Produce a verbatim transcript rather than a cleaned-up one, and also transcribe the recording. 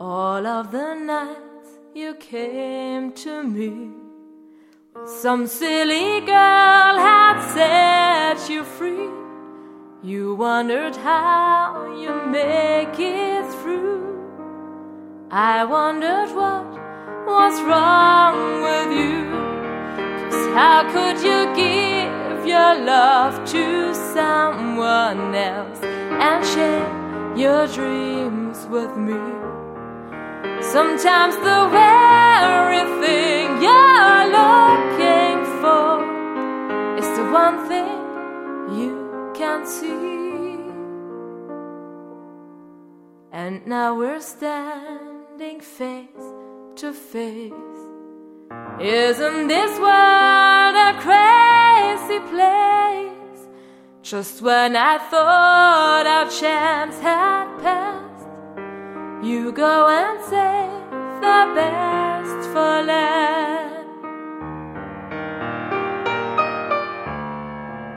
all of the nights you came to me. Some silly girl had set you free. You wondered how you make it through. I wondered what was wrong with you. 'Cause how could you give your love to someone else and share your dreams with me? Sometimes the very thing you're looking for is the one thing you can't see. And now we're standing face to face. Isn't this world a crazy place? Just when I thought our chance had passed, you go and say